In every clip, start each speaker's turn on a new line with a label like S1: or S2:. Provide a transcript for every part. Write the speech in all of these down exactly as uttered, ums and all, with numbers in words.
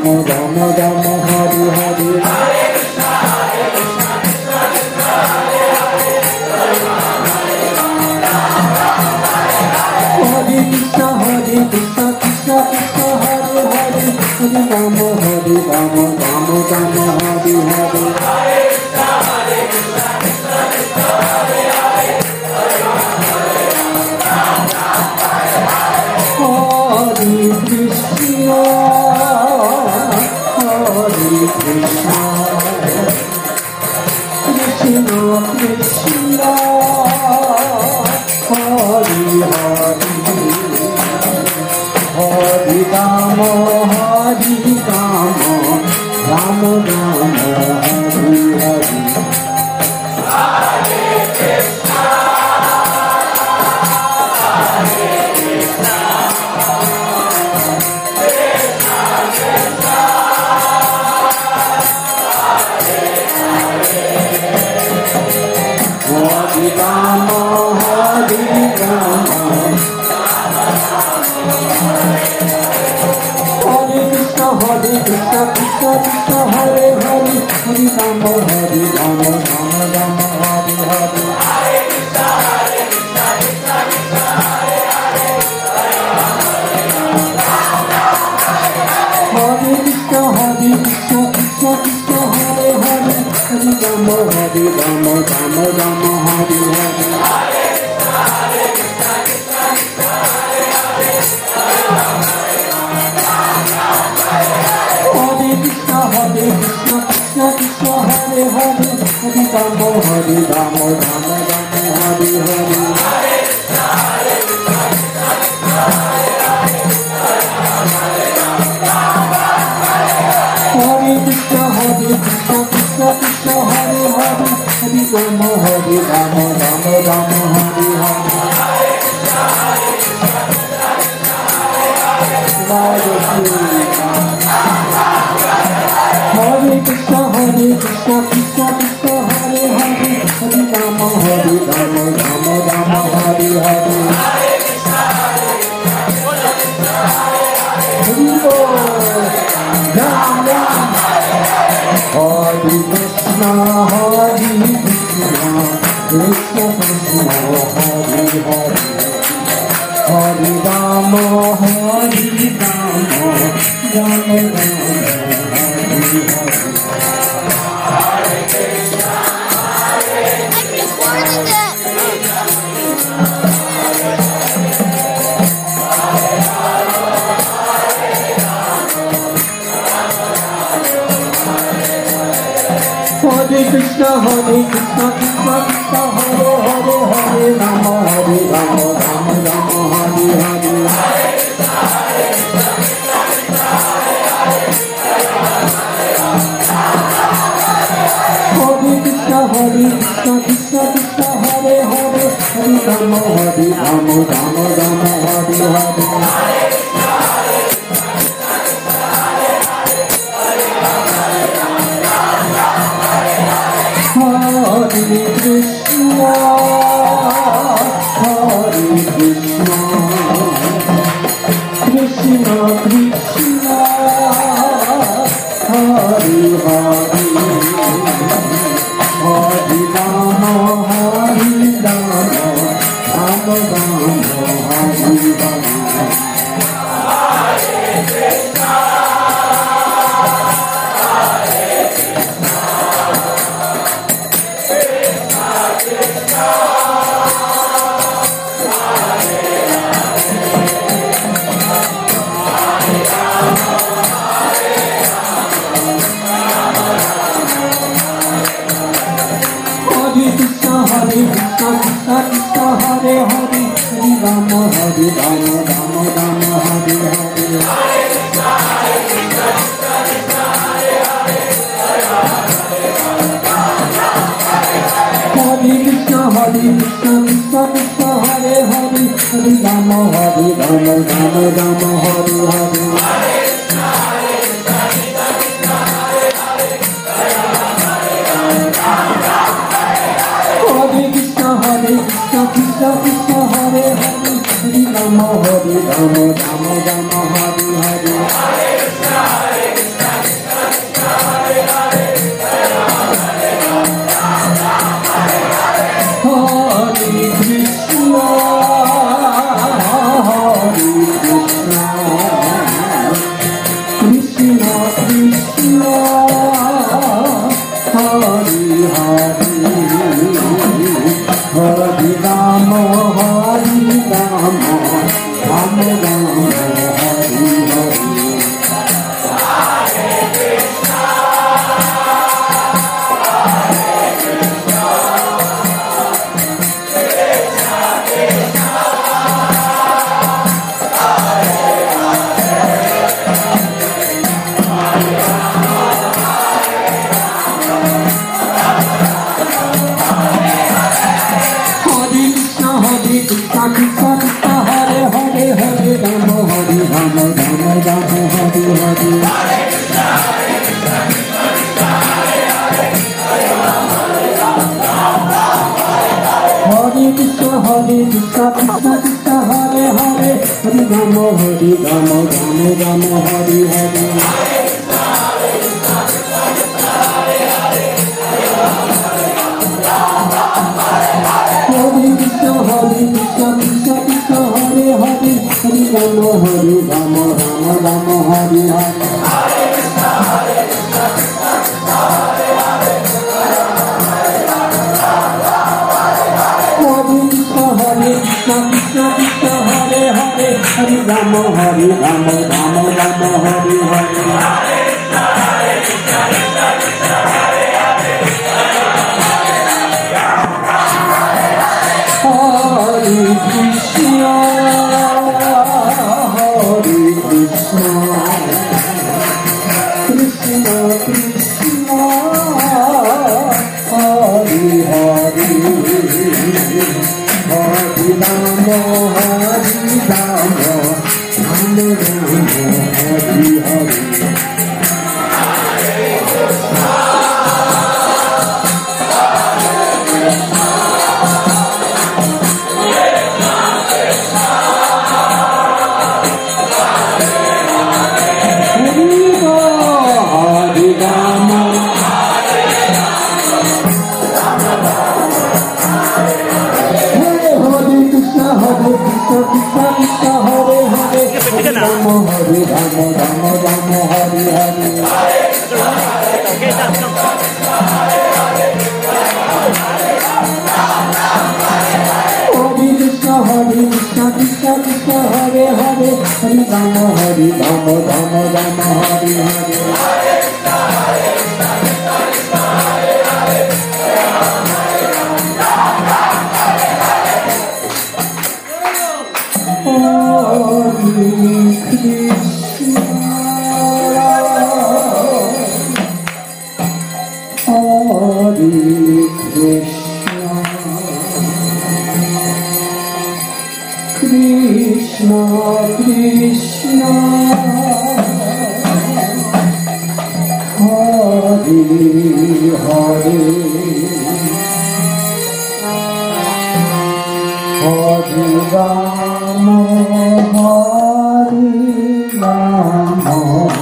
S1: Hare Krishna, Hare Krishna, Hari Rama, Hari Rama, Rama Rama, Hari Hari. Hare Krishna, Hare Krishna, Krishna Krishna, Hare Hare, Hare Rama, Hare Rama, Rama Rama, Hare Hare Krishna Krishna Krishna Hare Hare Hare Rama Hare Rama Rama Rama Hare Hare. Hare Krishna Hare Krishna Krishna Krishna Hare Hare Hare Rama Hare Rama Rama Hare Hare. Hare Krishna Hare Krishna Krishna Krishna Hare Hare Hare Rama Hare Rama Rama Rama Hare Hare. Hare Krishna Hare Krishna Krishna Krishna Hare Hare Hare Rama Hare Rama Rama Hare Hare. Hare Krishna Hare Krishna Krishna Krishna Hare Hare Hare Rama Hare Rama Rama Rama Hare Hare. Hare Krishna Hare Krishna Krishna Krishna Hare Hare Hare Rama Hare Rama Rama Hare Hare. Hare Krishna Hare Krishna Krishna Krishna Hare Hare Hare Rama Hare Rama Rama Rama Hare Hare. Hare Krishna Hare Krishna Krishna Krishna Hare Hare Hare Rama Hare Rama Rama Hare Hare. Hare Krishna, Hare Krishna, Krishna Krishna, Hare Hare, Hare Rama, Hare Rama, Rama Rama, Hare Hare. Krishna Krishna Hare Hare Hare Rama Hare Rama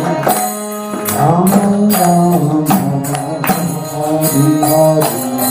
S1: Rama Rama Hare Hare.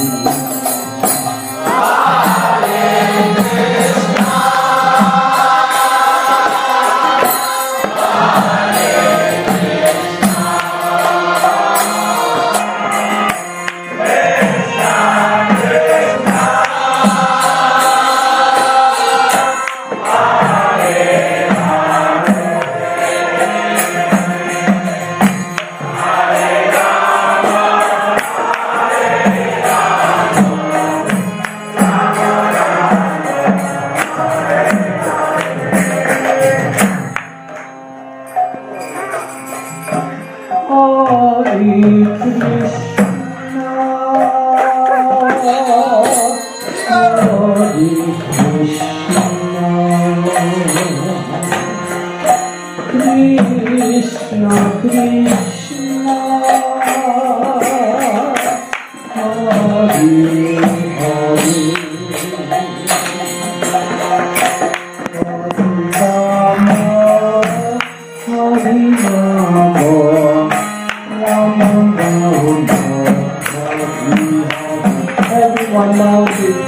S1: Everyone knows it.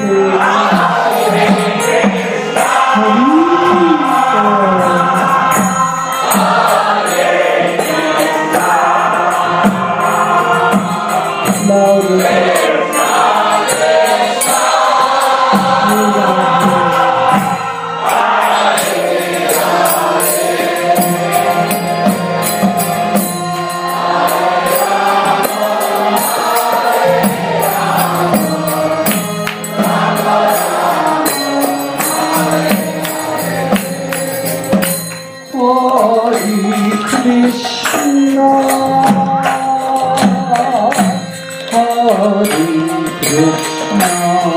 S1: Hare Krishna. Krishna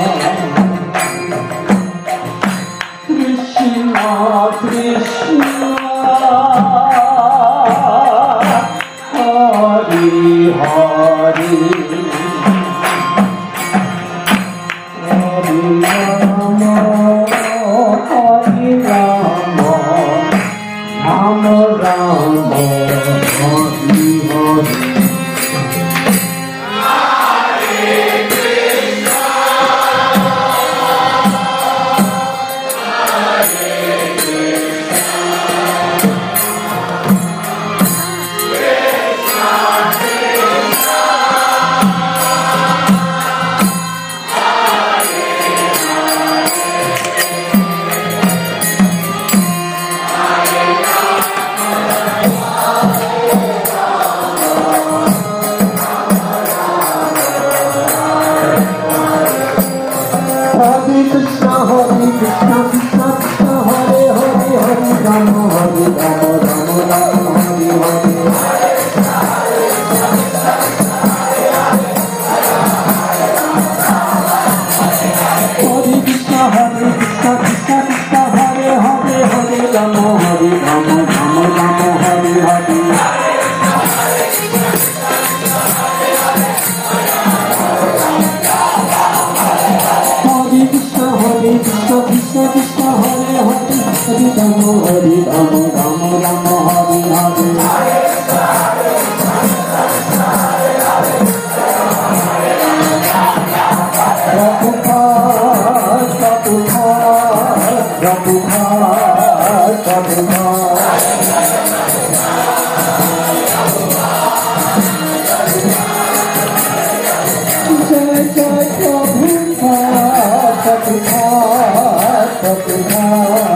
S1: Krishna Krishna Hari Hari Hari Rama Hari Rama Rama Rama Hari Hari Krishna Hare Krishna Krishna Krishna Hare Hare Hare Rama Hare Rama Rama Rama Hare Hare Hare Krishna Hare Krishna Krishna Krishna Hare Hare Hare Rama Hare Rama Rama Rama Hare Hare Krishna Hare Krishna Krishna Krishna Hare Hare Hare Rama Hare Rama Rama Rama Hare Hare Prabhupada Prabhupada Prabhupada Prabhupada Jai Jai Prabhupada Prabhupada Prabhupada